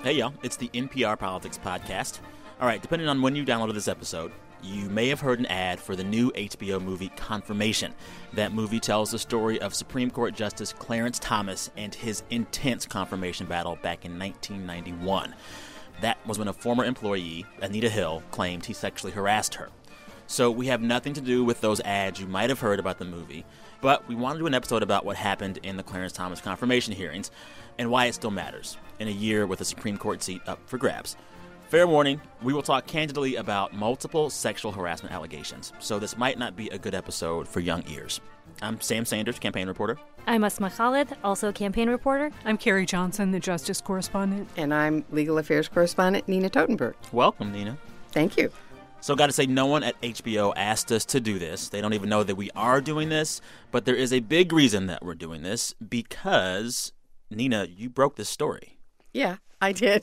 Hey, y'all. It's the NPR Politics Podcast. All right, depending on when you downloaded this episode, you may have heard an ad for the new HBO movie Confirmation. That movie tells the story of Supreme Court Justice Clarence Thomas and his intense confirmation battle back in 1991. That was when a former employee, Anita Hill, claimed he sexually harassed her. So we have nothing to do with those ads you might have heard about the movie, but we want to do an episode about what happened in the Clarence Thomas confirmation hearings and why it still matters in a year with a Supreme Court seat up for grabs. Fair warning, we will talk candidly about multiple sexual harassment allegations, so this might not be a good episode for young ears. I'm Sam Sanders, campaign reporter. I'm Asma Khalid, also campaign reporter. I'm Carrie Johnson, the justice correspondent. And I'm legal affairs correspondent Nina Totenberg. Welcome, Nina. Thank you. So got to say, no one at HBO asked us to do this. They don't even know that we are doing this, but there is a big reason that we're doing this because, Nina, you broke this story. Yeah, I did.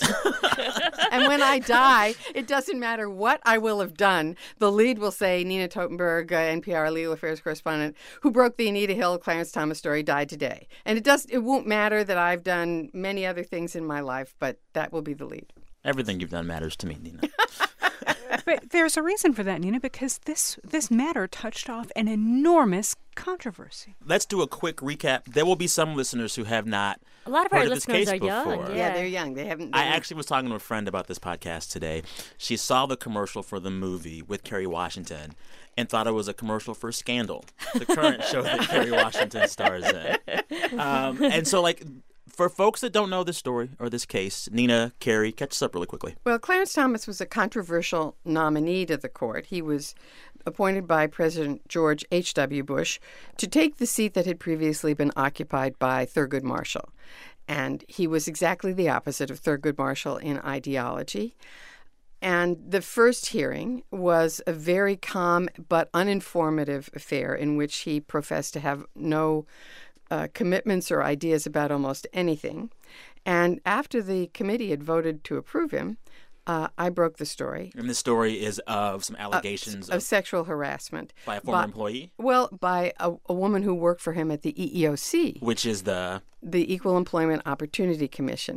And when I die, it doesn't matter what I will have done. The lead will say Nina Totenberg, NPR legal affairs correspondent, who broke the Anita Hill Clarence Thomas story, died today. And it won't matter that I've done many other things in my life, but that will be the lead. Everything you've done matters to me, Nina. But there's a reason for that, Nina, because this matter touched off an enormous controversy. Let's do a quick recap. There will be some listeners who have not A lot of heard our of this listeners case are young. before. Yeah, they're young. They haven't. I actually was talking to a friend about this podcast today. She saw the commercial for the movie with Kerry Washington and thought it was a commercial for Scandal, the current show that Kerry Washington stars in. And so, for folks that don't know this story or this case, Nina, Carrie, catch us up really quickly. Well, Clarence Thomas was a controversial nominee to the court. He was appointed by President George H.W. Bush to take the seat that had previously been occupied by Thurgood Marshall. And he was exactly the opposite of Thurgood Marshall in ideology. And the first hearing was a very calm but uninformative affair in which he professed to have no commitments or ideas about almost anything. And after the committee had voted to approve him, I broke the story. And the story is of some allegations of sexual harassment. By a former employee? Well, by a woman who worked for him at the EEOC. Which is the Equal Employment Opportunity Commission.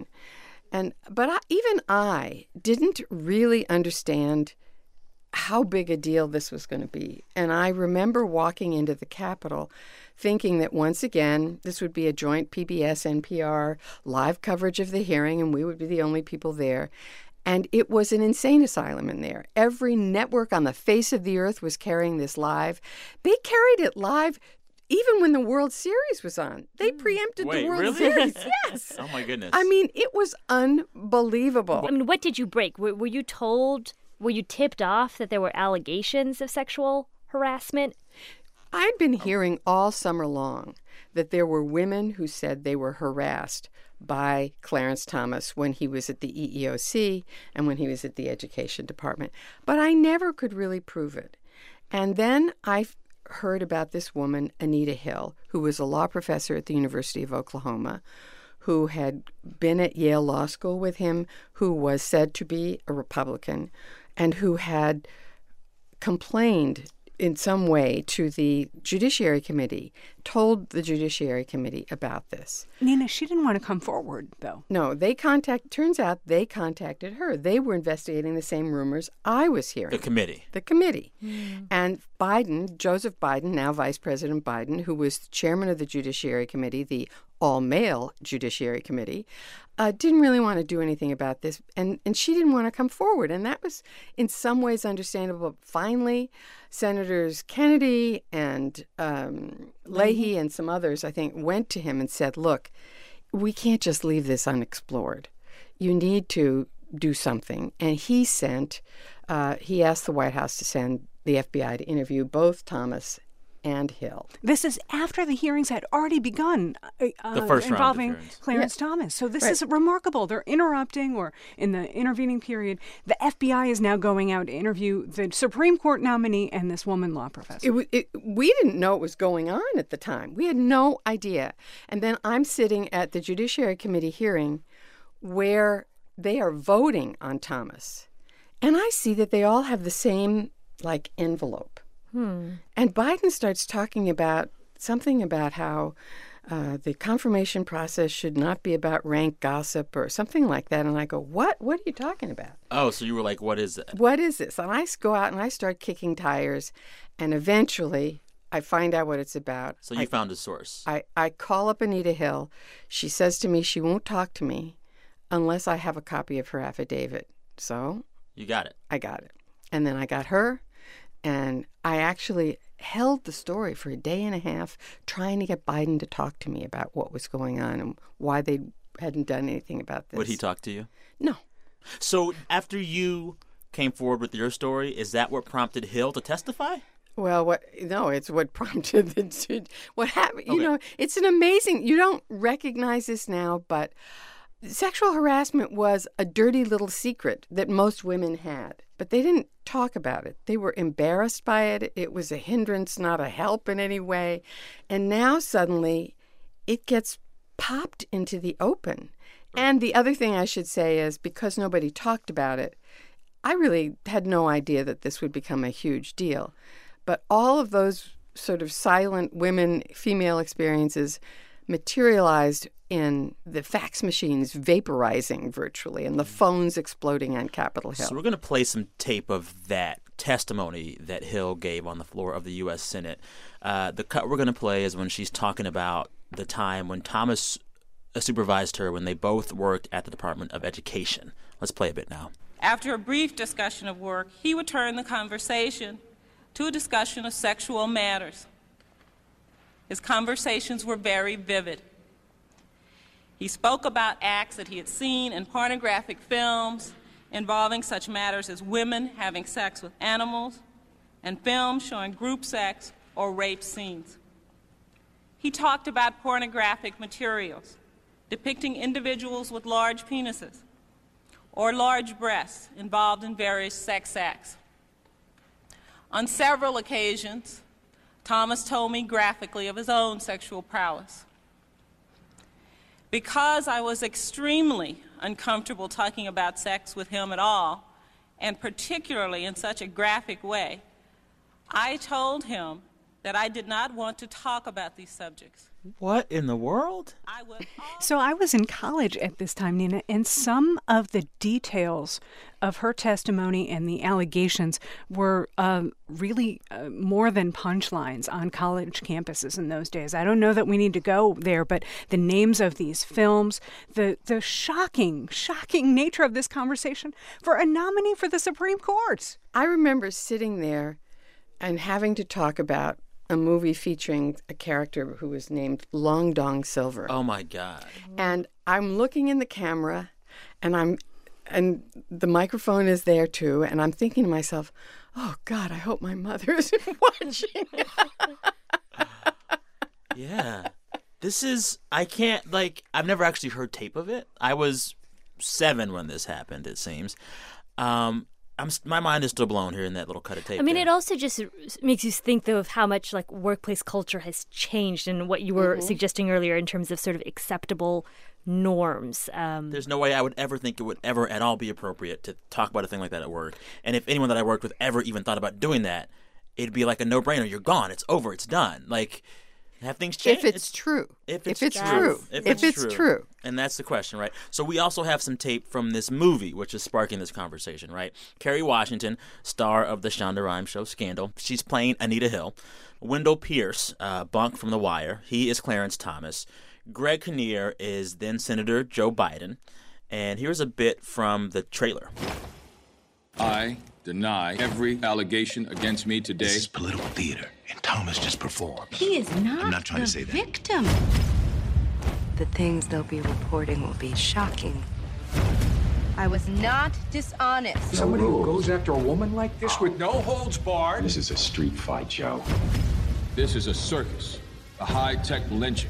But even I didn't really understand how big a deal this was going to be. And I remember walking into the Capitol thinking that once again, this would be a joint PBS-NPR live coverage of the hearing, and we would be the only people there. And it was an insane asylum in there. Every network on the face of the earth was carrying this live. They carried it live even when the World Series was on. They preempted the World Series. Yes. Oh, my goodness. I mean, it was unbelievable. I mean, what did you break? Were you told, were you tipped off that there were allegations of sexual harassment? I'd been hearing all summer long that there were women who said they were harassed by Clarence Thomas when he was at the EEOC and when he was at the Education Department. But I never could really prove it. And then I heard about this woman, Anita Hill, who was a law professor at the University of Oklahoma, who had been at Yale Law School with him, who was said to be a Republican, and who had complained in some way to the Judiciary Committee, told the Judiciary Committee about this. Nina, she didn't want to come forward, though. No, turns out they contacted her. They were investigating the same rumors I was hearing. The committee. The committee. And Biden, Joseph Biden, now Vice President Biden, who was the chairman of the Judiciary Committee, the all-male Judiciary Committee, didn't really want to do anything about this, and she didn't want to come forward. And that was in some ways understandable. Finally, Senators Kennedy and Leahy and some others, I think, went to him and said, look, we can't just leave this unexplored. You need to do something. And he asked the White House to send the FBI to interview both Thomas and Hill. This is after the hearings had already begun the first involving round of Clarence Thomas. So this is remarkable. They're interrupting, or in the intervening period, the FBI is now going out to interview the Supreme Court nominee and this woman law professor. We didn't know what was going on at the time. We had no idea. And then I'm sitting at the Judiciary Committee hearing where they are voting on Thomas. And I see that they all have the same, envelope. And Biden starts talking about something about how the confirmation process should not be about rank gossip or something like that. And I go, what? What are you talking about? Oh, so you were like, what is it? What is this? And I go out and I start kicking tires, and eventually I find out what it's about. So you found a source. I call up Anita Hill. She says to me she won't talk to me unless I have a copy of her affidavit. So You got it. I got it. And then I got her, and I actually held the story for a day and a half trying to get Biden to talk to me about what was going on and why they hadn't done anything about this. Would he talk to you? No. So after you came forward with your story, is that what prompted Hill to testify? Well, it's what prompted what happened. Okay. You know, it's an amazing, you don't recognize this now, but sexual harassment was a dirty little secret that most women had, but they didn't talk about it. They were embarrassed by it. It was a hindrance, not a help in any way. And now suddenly it gets popped into the open. And the other thing I should say is because nobody talked about it, I really had no idea that this would become a huge deal. But all of those sort of silent women, female experiences materialized in the fax machines vaporizing virtually and the phones exploding on Capitol Hill. So we're going to play some tape of that testimony that Hill gave on the floor of the U.S. Senate. The cut we're going to play is when she's talking about the time when Thomas supervised her when they both worked at the Department of Education. Let's play a bit now. After a brief discussion of work, he would turn the conversation to a discussion of sexual matters. His conversations were very vivid. He spoke about acts that he had seen in pornographic films involving such matters as women having sex with animals and films showing group sex or rape scenes. He talked about pornographic materials depicting individuals with large penises or large breasts involved in various sex acts. On several occasions, Thomas told me graphically of his own sexual prowess. Because I was extremely uncomfortable talking about sex with him at all, and particularly in such a graphic way, I told him that I did not want to talk about these subjects. What in the world? So I was in college at this time, Nina, and some of the details of her testimony and the allegations were really more than punchlines on college campuses in those days. I don't know that we need to go there, but the names of these films, the shocking nature of this conversation for a nominee for the Supreme Court. I remember sitting there and having to talk about a movie featuring a character who was named Long Dong Silver. Oh, my God. And I'm looking in the camera, and the microphone is there, too, and I'm thinking to myself, oh, God, I hope my mother isn't watching. Yeah. This is, I've never actually heard tape of it. I was 7 when this happened, it seems. My mind is still blown here in that little cut of tape. I mean, there. it also just makes you think, though, of how much workplace culture has changed and what you were suggesting earlier in terms of sort of acceptable norms. There's no way I would ever think it would ever at all be appropriate to talk about a thing like that at work. And if anyone that I worked with ever even thought about doing that, it'd be like a no-brainer. You're gone. It's over. It's done. Have things changed? If it's true. If it's true. If it's true. And that's the question, right? So we also have some tape from this movie, which is sparking this conversation, right? Kerry Washington, star of the Shonda Rhimes show Scandal. She's playing Anita Hill. Wendell Pierce, Bunk from The Wire. He is Clarence Thomas. Greg Kinnear is then Senator Joe Biden. And here's a bit from the trailer. I deny every allegation against me today. This is political theater, and Thomas just performed. He is not, I'm not trying to say the that. victim. The things they'll be reporting will be shocking. I was not dishonest. Somebody who goes after a woman like this with no holds barred. This is a street fight, Joe. This is a circus, a high-tech lynching.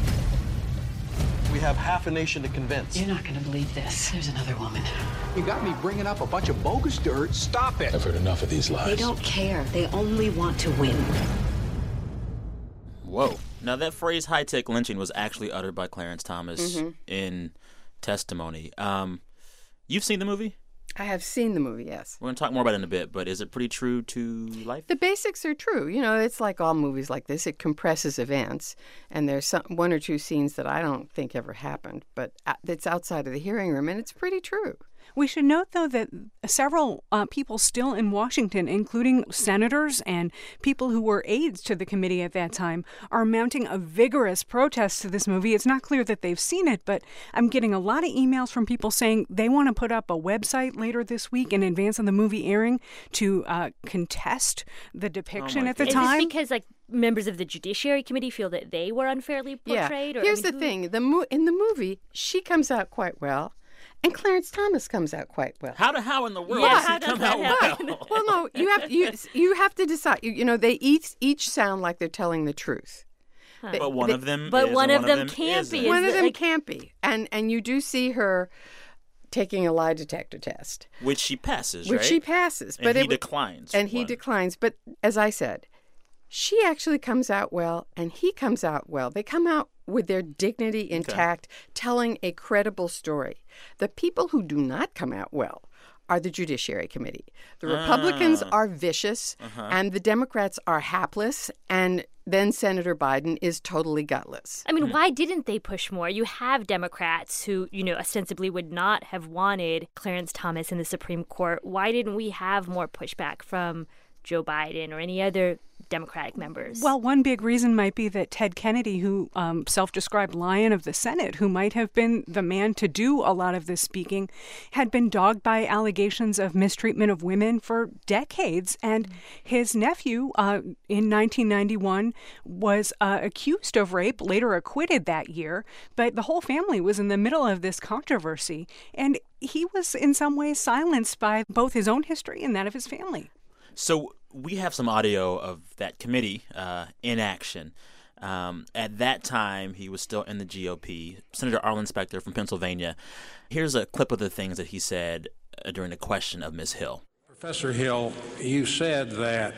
We have half a nation to convince. You're not going to believe this. There's another woman. You got me bringing up a bunch of bogus dirt. Stop it. I've heard enough of these lies. They don't care. They only want to win. Whoa. Now, that phrase high-tech lynching was actually uttered by Clarence Thomas in testimony. You've seen the movie? I have seen the movie, yes. We're going to talk more about it in a bit, but is it pretty true to life? The basics are true. You know, it's like all movies like this. It compresses events, and there's one or two scenes that I don't think ever happened, but it's outside of the hearing room, and it's pretty true. We should note, though, that several people still in Washington, including senators and people who were aides to the committee at that time, are mounting a vigorous protest to this movie. It's not clear that they've seen it, but I'm getting a lot of emails from people saying they want to put up a website later this week in advance of the movie airing to contest the depiction at the time. Is this because, members of the Judiciary Committee feel that they were unfairly portrayed? Yeah. Here's the thing. In the movie, she comes out quite well. And Clarence Thomas comes out quite well. How in the world does he come out well? Well, no, you have to decide. You know, they each sound like they're telling the truth. Huh. But one of them can't be. One of them can't be. And you do see her taking a lie detector test. Which she passes, right? Which she passes. And he declines. And he declines. But as I said, she actually comes out well, and he comes out well. They come out with their dignity intact, telling a credible story. The people who do not come out well are the Judiciary Committee. The Republicans are vicious, and the Democrats are hapless, and then Senator Biden is totally gutless. I mean, why didn't they push more? You have Democrats who, ostensibly would not have wanted Clarence Thomas in the Supreme Court. Why didn't we have more pushback from Joe Biden or any other Democratic members? Well, one big reason might be that Ted Kennedy, who self-described Lion of the Senate, who might have been the man to do a lot of this speaking, had been dogged by allegations of mistreatment of women for decades. And his nephew, in 1991, was accused of rape, later acquitted that year. But the whole family was in the middle of this controversy. And he was in some ways silenced by both his own history and that of his family. So we have some audio of that committee in action. At that time, he was still in the GOP. Senator Arlen Specter from Pennsylvania. Here's a clip of the things that he said during the question of Ms. Hill. Professor Hill, you said that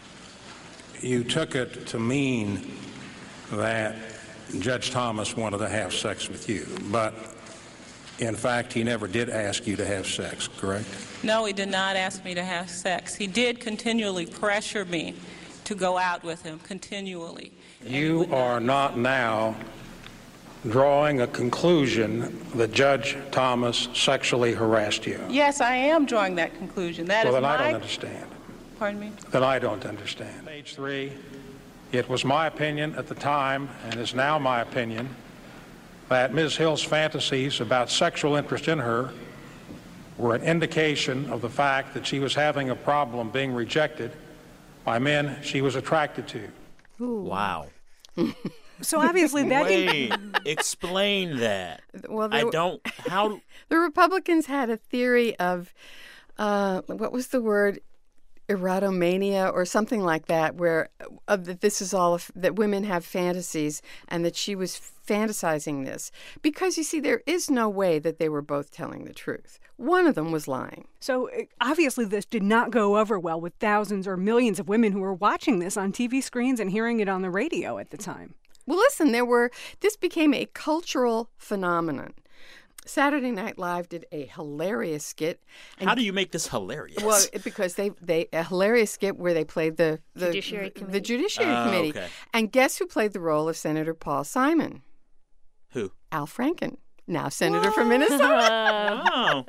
you took it to mean that Judge Thomas wanted to have sex with you, but in fact, he never did ask you to have sex, correct? No, he did not ask me to have sex. He did continually pressure me to go out with him, continually. You are not now drawing a conclusion that Judge Thomas sexually harassed you. Yes, I am drawing that conclusion. Well, then I don't understand. Pardon me? Then I don't understand. Page 3, it was my opinion at the time, and is now my opinion, that Ms. Hill's fantasies about sexual interest in her were an indication of the fact that she was having a problem being rejected by men she was attracted to. Ooh. Wow. So obviously that... Wait, explain that. Well, how... The Republicans had a theory of, what was the word? Erotomania or something like that, where this is all that women have fantasies, and that she was fantasizing this. Because, you see, there is no way that they were both telling the truth. One of them was lying. So obviously this did not go over well with thousands or millions of women who were watching this on TV screens and hearing it on the radio at the time. Well, listen, this became a cultural phenomenon. Saturday Night Live did a hilarious skit. How do you make this hilarious? Well, because they a hilarious skit where they played the Judiciary Committee. The Judiciary Committee. Okay. And guess who played the role of Senator Paul Simon? Who? Al Franken, now Senator from Minnesota. Oh.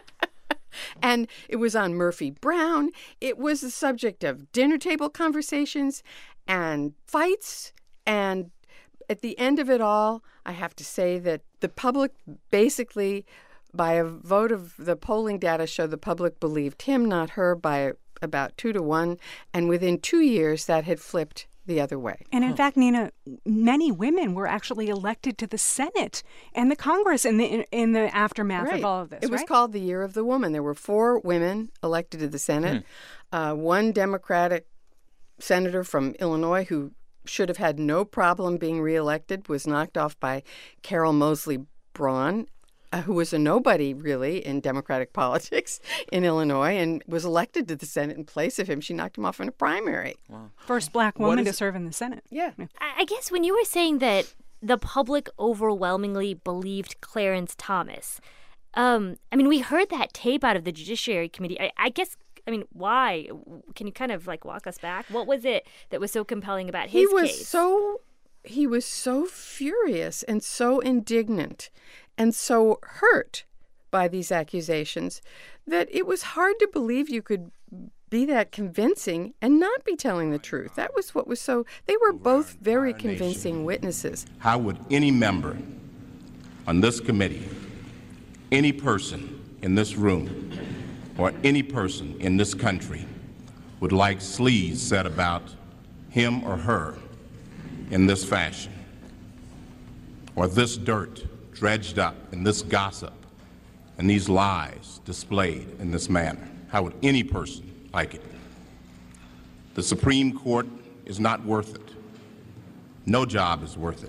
And it was on Murphy Brown. It was the subject of dinner table conversations and fights. And at the end of it all, I have to say that the public basically, by a vote of the polling data, showed the public believed him, not her, by about 2-1. And within 2 years, that had flipped the other way. And in fact, Nina, many women were actually elected to the Senate and the Congress in the aftermath of all of this. It was called the Year of the Woman. There were 4 women elected to the Senate. One Democratic senator from Illinois who should have had no problem being reelected was knocked off by Carol Moseley Braun, who was a nobody, really, in Democratic politics in Illinois, and was elected to the Senate in place of him. She knocked him off in a primary. Wow. First black woman to serve in the Senate. Yeah. I guess when you were saying that the public overwhelmingly believed Clarence Thomas, we heard that tape out of the Judiciary Committee. Why? Can you kind of walk us back? What was it that was so compelling about his case? He was so furious and so indignant and so hurt by these accusations that it was hard to believe you could be that convincing and not be telling the truth. That was what was so... They were both very convincing witnesses. How would any member on this committee, any person in this room, or any person in this country would like sleaze said about him or her in this fashion, or this dirt dredged up, and this gossip, and these lies displayed in this manner? How would any person like it? The Supreme Court is not worth it. No job is worth it.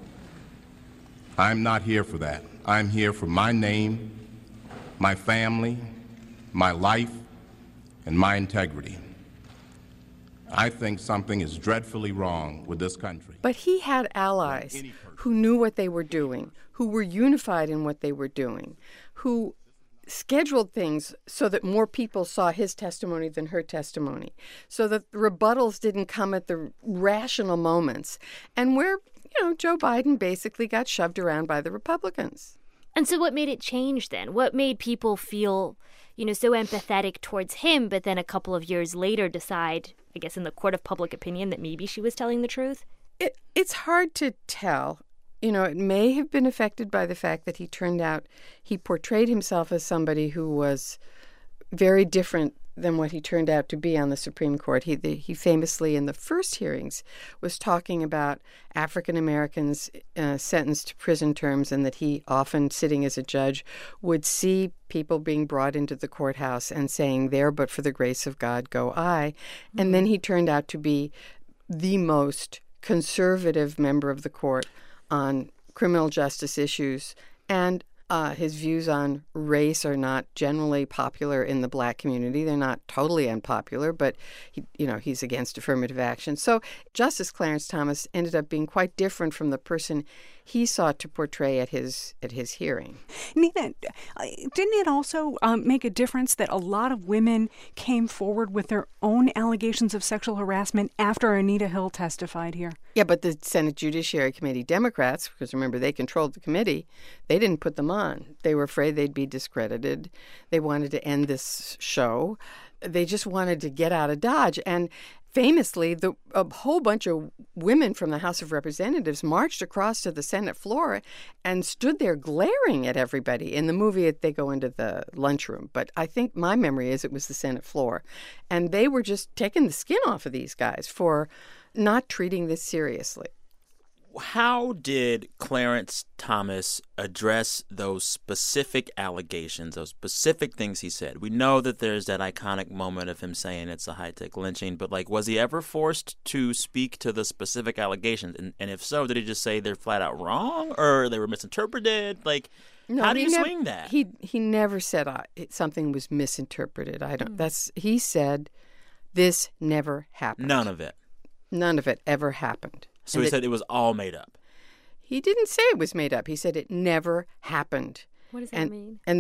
I'm not here for that. I'm here for my name, my family, my life, and my integrity. I think something is dreadfully wrong with this country. But he had allies who knew what they were doing, who were unified in what they were doing, who scheduled things so that more people saw his testimony than her testimony, so that the rebuttals didn't come at the rational moments, and where, Joe Biden basically got shoved around by the Republicans. And so what made it change then? What made people feel, so empathetic towards him, but then a couple of years later decide, I guess in the court of public opinion, that maybe she was telling the truth? It's hard to tell. It may have been affected by the fact that he portrayed himself as somebody who was very different than what he turned out to be on the Supreme Court. He famously, in the first hearings, was talking about African Americans sentenced to prison terms, and that he, often sitting as a judge, would see people being brought into the courthouse and saying, "There, but for the grace of God, go I." Mm-hmm. And then he turned out to be the most conservative member of the court on criminal justice issues, and his views on race are not generally popular in the black community. They're not totally unpopular, but he's against affirmative action. So Justice Clarence Thomas ended up being quite different from the person he sought to portray at his hearing. Nina, didn't it also make a difference that a lot of women came forward with their own allegations of sexual harassment after Anita Hill testified here? Yeah, but the Senate Judiciary Committee Democrats, because remember, they controlled the committee, they didn't put them on. They were afraid they'd be discredited. They wanted to end this show. They just wanted to get out of Dodge. And famously, a whole bunch of women from the House of Representatives marched across to the Senate floor and stood there glaring at everybody. In the movie, they go into the lunchroom, but I think my memory is it was the Senate floor. And they were just taking the skin off of these guys for not treating this seriously. How did Clarence Thomas address those specific allegations, those specific things he said? We know that there's that iconic moment of him saying it's a high-tech lynching, but was he ever forced to speak to the specific allegations? And if so, did he just say they're flat out wrong, or they were misinterpreted? No, how do you swing that? He never said something was misinterpreted. He said this never happened. None of it. None of it ever happened. So he said it was all made up. He didn't say it was made up. He said it never happened. What does that mean? And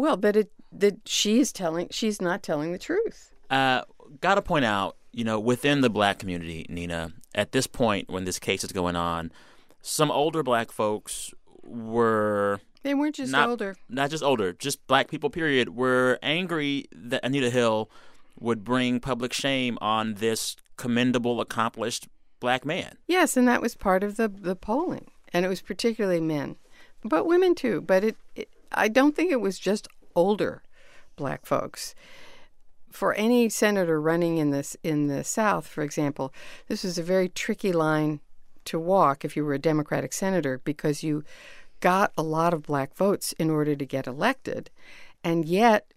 that she's not telling the truth. Got to point out, within the black community, Nina, at this point when this case is going on, some older black folks were... They weren't just older. Not just older, just black people, period, were angry that Anita Hill would bring public shame on this commendable, accomplished black man. Yes, and that was part of the polling, and it was particularly men, but women too. But I don't think it was just older black folks. For any senator running in the South, for example, this was a very tricky line to walk if you were a Democratic senator, because you got a lot of black votes in order to get elected, and yet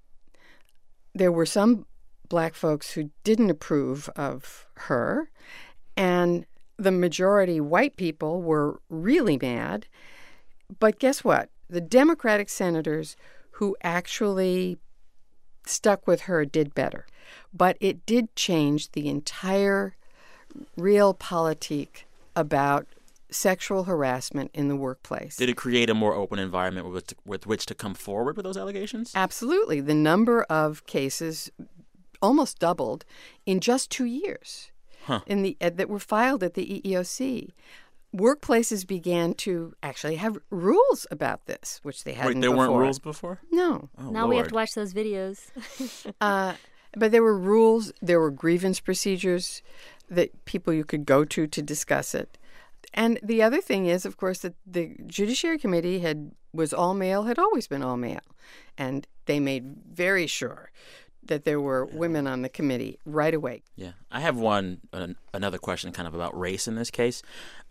there were some black folks who didn't approve of her. And the majority white people were really mad. But guess what? The Democratic senators who actually stuck with her did better. But it did change the entire realpolitik about sexual harassment in the workplace. Did it create a more open environment with which to come forward with those allegations? Absolutely. The number of cases almost doubled in just 2 years that were filed at the EEOC. Workplaces began to actually have rules about this, which they hadn't before. There weren't rules before? No. Oh, now Lord. we have to watch those videos. But there were rules, there were grievance procedures that you could go to discuss it. And the other thing is, of course, that the Judiciary Committee was all male, had always been all male. And they made very sure that there were women on the committee right away. Yeah. I have another question kind of about race in this case.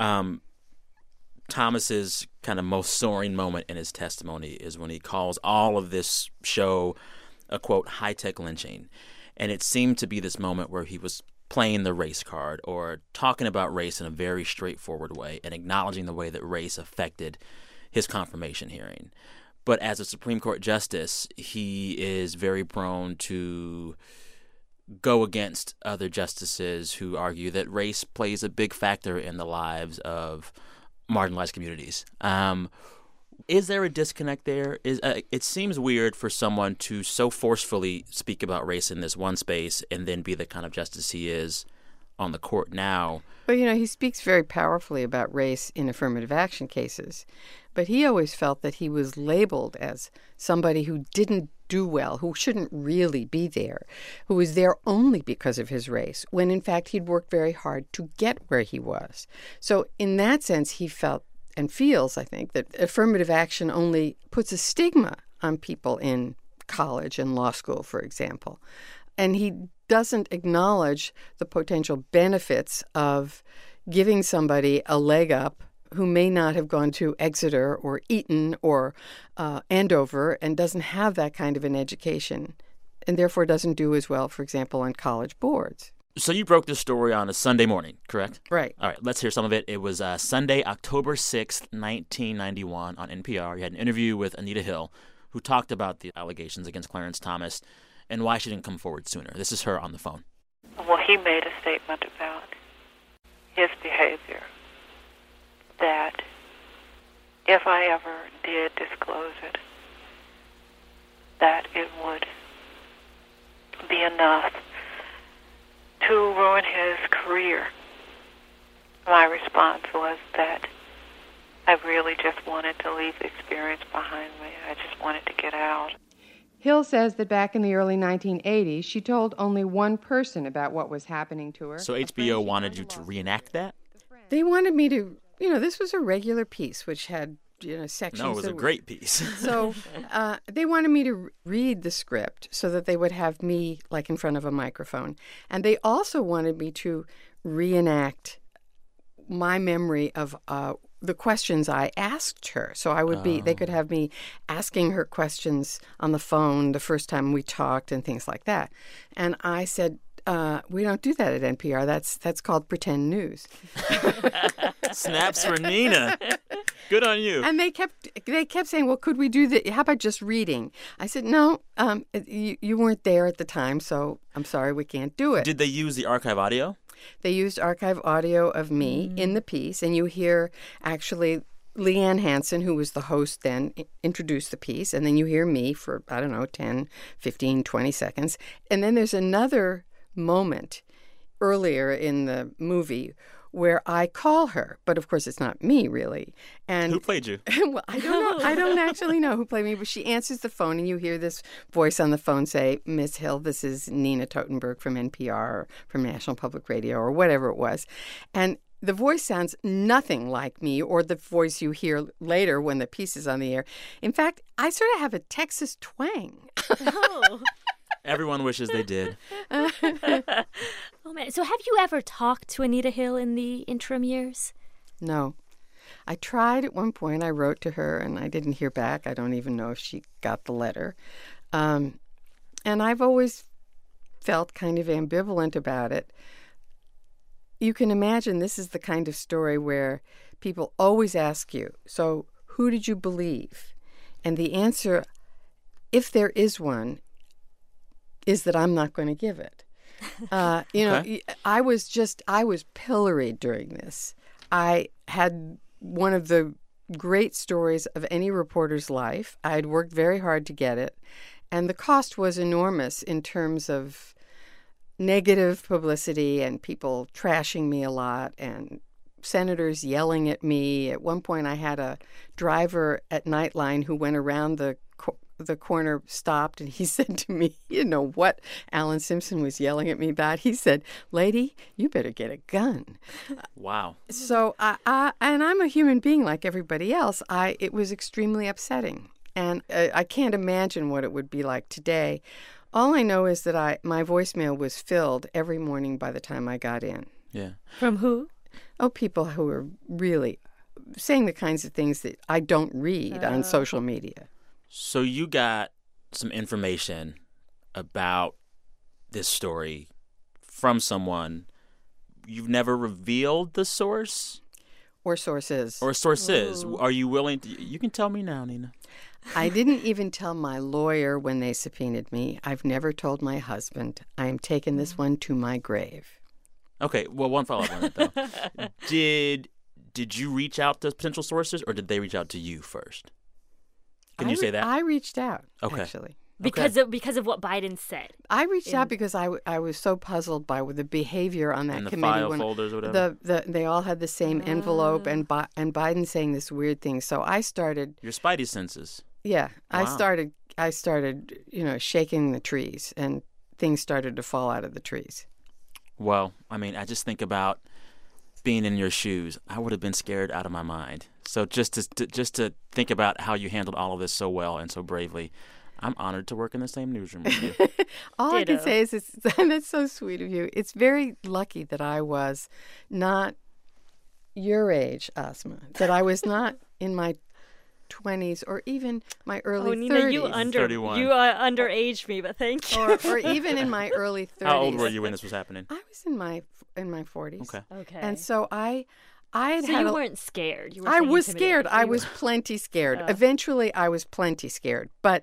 Thomas's kind of most soaring moment in his testimony is when he calls all of this show a, quote, high-tech lynching. And it seemed to be this moment where he was playing the race card or talking about race in a very straightforward way and acknowledging the way that race affected his confirmation hearing. But as a Supreme Court justice, he is very prone to go against other justices who argue that race plays a big factor in the lives of marginalized communities. Is there a disconnect there? It seems weird for someone to so forcefully speak about race in this one space and then be the kind of justice he is on the court now. But, he speaks very powerfully about race in affirmative action cases. But he always felt that he was labeled as somebody who didn't do well, who shouldn't really be there, who was there only because of his race, when in fact he'd worked very hard to get where he was. So in that sense, he felt and feels, I think, that affirmative action only puts a stigma on people in college and law school, for example. And he doesn't acknowledge the potential benefits of giving somebody a leg up who may not have gone to Exeter or Eton or Andover and doesn't have that kind of an education and therefore doesn't do as well, for example, on college boards. So you broke this story on a Sunday morning, correct? Right. All right, let's hear some of it. It was Sunday, October 6th, 1991 on NPR. You had an interview with Anita Hill, who talked about the allegations against Clarence Thomas and why she didn't come forward sooner. This is her on the phone. Well, he made a statement about his behavior that if I ever did disclose it, that it would be enough to ruin his career. My response was that I really just wanted to leave the experience behind me. I just wanted to get out. Hill says that back in the early 1980s, she told only one person about what was happening to her. So HBO wanted you to reenact that? They wanted me to, this was a regular piece, which had, sections. No, it was a great piece. So they wanted me to read the script so that they would have me, like, in front of a microphone. And they also wanted me to reenact my memory of the questions I asked her. So I would they could have me asking her questions on the phone the first time we talked and things like that. And I said, we don't do that at NPR. That's called pretend news. Snaps for Nina. Good on you. And they kept saying, well, could we do that? How about just reading? I said, no, you weren't there at the time, so I'm sorry, we can't do it. Did they use the archive audio? They used archive audio of me in the piece, and you hear actually Leanne Hansen, who was the host then, introduce the piece, and then you hear me for, 10, 15, 20 seconds. And then there's another moment earlier in the movie where I call her, but of course it's not me, really. And who played you? Well, I don't know. I don't actually know who played me, but she answers the phone, and you hear this voice on the phone say, "Miss Hill, this is Nina Totenberg from NPR, or from National Public Radio," or whatever it was. And the voice sounds nothing like me or the voice you hear later when the piece is on the air. In fact, I sort of have a Texas twang. Oh. Everyone wishes they did. Oh, man. So have you ever talked to Anita Hill in the interim years? No. I tried at one point. I wrote to her, and I didn't hear back. I don't even know if she got the letter. And I've always felt kind of ambivalent about it. You can imagine this is the kind of story where people always ask you, so who did you believe? And the answer, if there is one, is that I'm not going to give it. Okay. I was pilloried during this. I had one of the great stories of any reporter's life. I had worked very hard to get it, and the cost was enormous in terms of negative publicity and people trashing me a lot and senators yelling at me. At one point, I had a driver at Nightline who went around the corner, stopped, and he said to me, you know what Alan Simpson was yelling at me about? He said, "Lady, you better get a gun." Wow. So and I'm a human being like everybody else. It was extremely upsetting, and I can't imagine what it would be like today. All I know is that my voicemail was filled every morning by the time I got in. Yeah. From who? Oh, people who are really saying the kinds of things that I don't read on social media. So you got some information about this story from someone. You've never revealed the source? Or sources. Or sources. Ooh. Are you willing to? You can tell me now, Nina. I didn't even tell my lawyer when they subpoenaed me. I've never told my husband. I am taking this one to my grave. Okay, well, one follow-up on it, though. Did you reach out to potential sources, or did they reach out to you first? Can you say that? I reached out, okay. Actually. Because of what Biden said. I reached out because I was so puzzled by the behavior on that and the committee. File folders or whatever? They all had the same envelope, and Biden saying this weird thing. So I started... Your spidey senses. Yeah. Wow. I started, shaking the trees, and things started to fall out of the trees. Well, I mean, I just think about being in your shoes. I would have been scared out of my mind. So just to think about how you handled all of this so well and so bravely, I'm honored to work in the same newsroom with you. All I can say is, that's so sweet of you. It's very lucky that I was not your age, Asma, that I was not in my 20s or even my early 30s. Nina, you 31. underaged me, but thank you. Or even in my early 30s. How old were you when this was happening? I was in my 40s. Okay. And so I had So you weren't scared. You were I was intimidated. scared. I was plenty scared. Eventually, I was plenty scared. But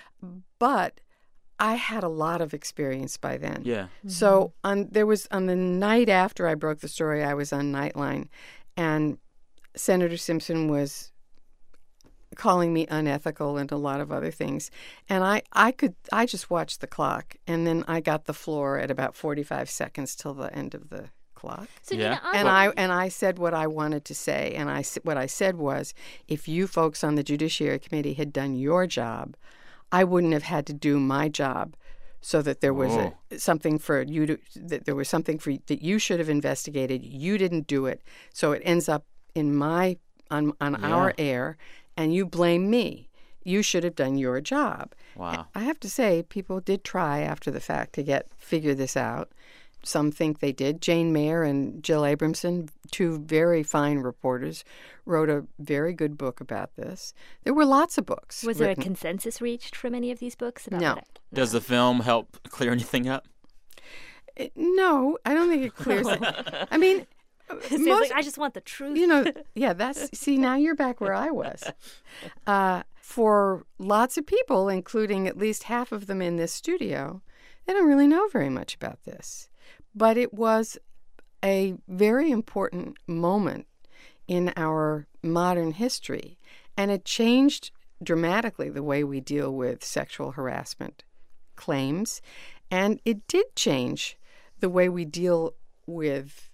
I had a lot of experience by then. Yeah. Mm-hmm. So on the night after I broke the story, I was on Nightline, and Senator Simpson was calling me unethical and a lot of other things. And I just watched the clock, and then I got the floor at about 45 seconds till the end of the clock. So yeah. Nina, And I said what I wanted to say, and what I said was, if you folks on the Judiciary Committee had done your job, I wouldn't have had to do my job, so that there was something for you to that you should have investigated. You didn't do it, so it ends up in on our air, and you blame me. You should have done your job. Wow. I have to say, people did try after the fact to figure this out. Some think they did. Jane Mayer and Jill Abramson, two very fine reporters, wrote a very good book about this. There were lots of books. Was there a consensus reached from any of these books about No. that? Does the film help clear anything up? No, I don't think it clears it. I mean, I just want the truth. See, now you're back where I was. For lots of people, including at least half of them in this studio, they don't really know very much about this. But it was a very important moment in our modern history, and it changed dramatically the way we deal with sexual harassment claims, and it did change the way we deal with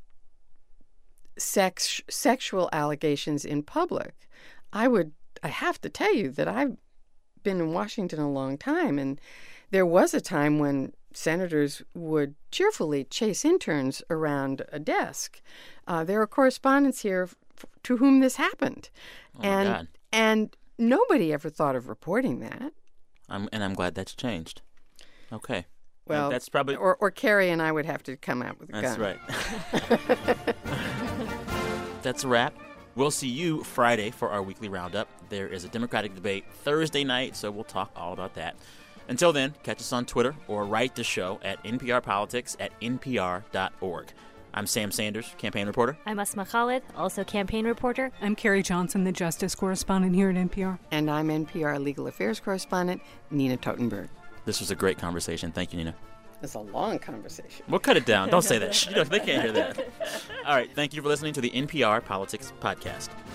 sexual allegations in public. I have to tell you that I've been in Washington a long time, and there was a time when senators would cheerfully chase interns around a desk. There are correspondents here to whom this happened. Oh my God. And nobody ever thought of reporting that. I'm glad that's changed. Okay. Well, that's probably... Or Carrie and I would have to come out with a gun. That's right. That's a wrap. We'll see you Friday for our weekly roundup. There is a Democratic debate Thursday night, so we'll talk all about that. Until then, catch us on Twitter or write the show at nprpolitics@npr.org. I'm Sam Sanders, campaign reporter. I'm Asma Khalid, also campaign reporter. I'm Carrie Johnson, the justice correspondent here at NPR. And I'm NPR legal affairs correspondent Nina Totenberg. This was a great conversation. Thank you, Nina. It's a long conversation. We'll cut it down. Don't say that. They can't hear that. All right. Thank you for listening to the NPR Politics Podcast.